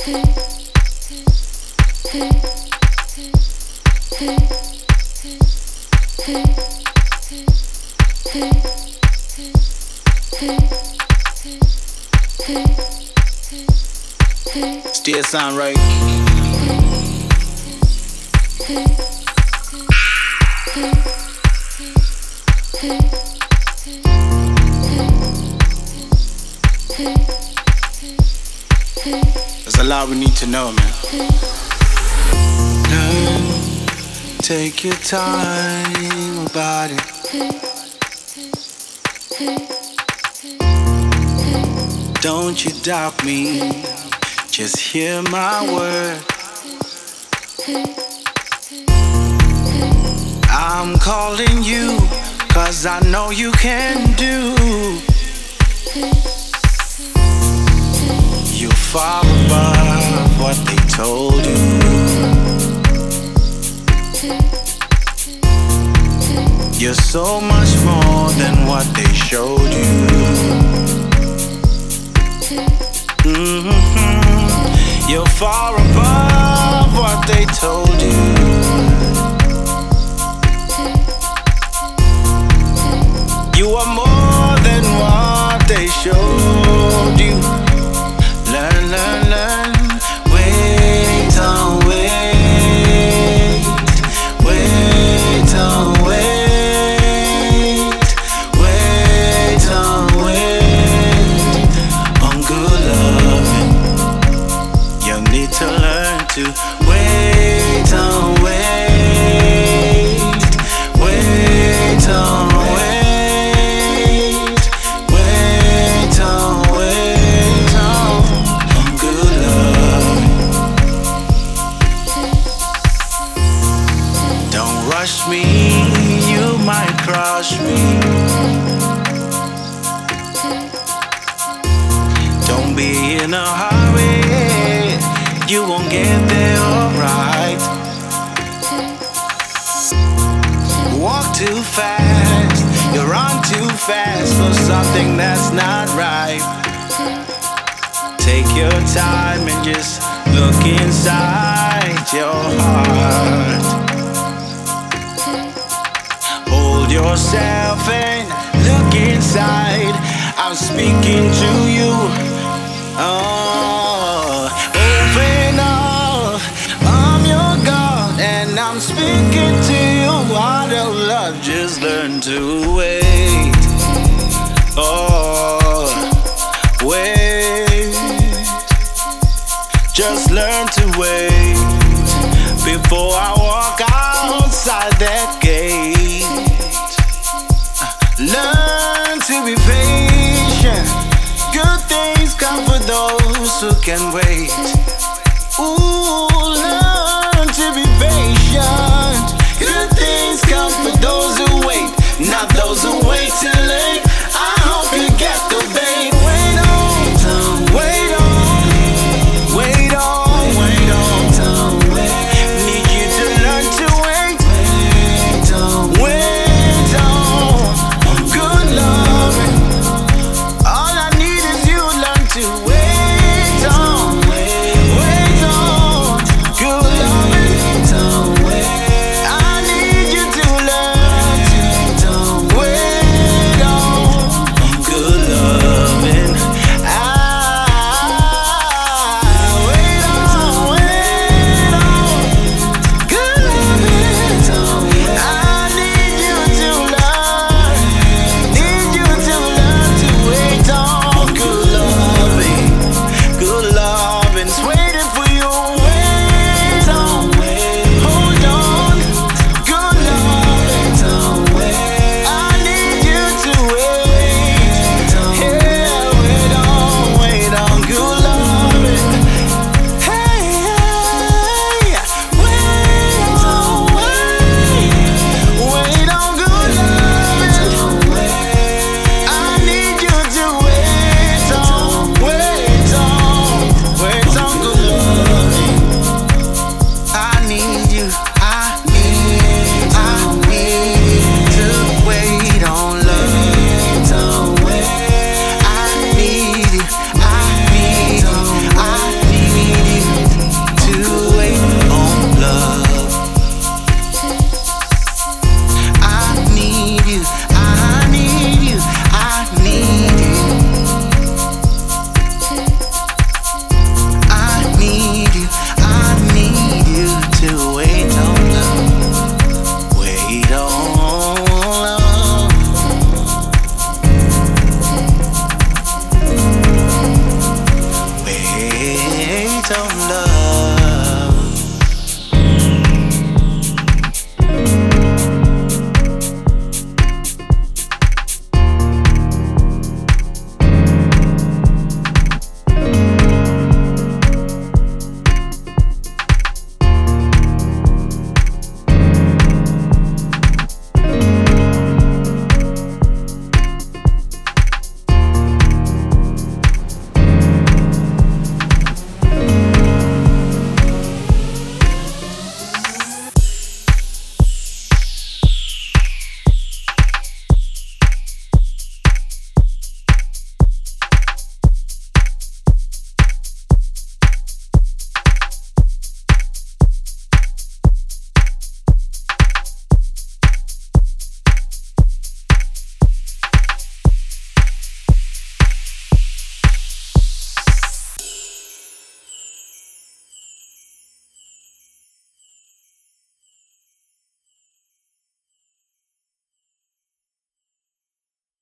Still sound right. There's a lot we need to know, man. Learn, take your time about it. Don't you doubt me, just hear my word. I'm calling you, 'cause I know you can do. You're far above what they told you. You're so much more than what they showed you. You're far above what they told you. You are more than what they showed you. Learn, learn, learn. Wait on, wait. Wait on, wait. Wait on, wait. On good loving, you need to learn to wait on, wait. Wait on, wait. Wait on, wait on good loving. Don't rush me, you might crush me. Don't be in a hurry, you won't get there alright. Walk too fast, you run too fast for something that's not right. Take your time and just look inside your heart. Hold yourself and look inside. I'm speaking to you. Oh, open up, I'm your God, and I'm speaking to you. Out of love, just learn to wait. Oh, wait. Just learn to wait before I walk outside that gate. Learn to be patient. Good things come for those who can wait. Ooh, learn to be patient. Good things come for those who wait, not those who wait too late.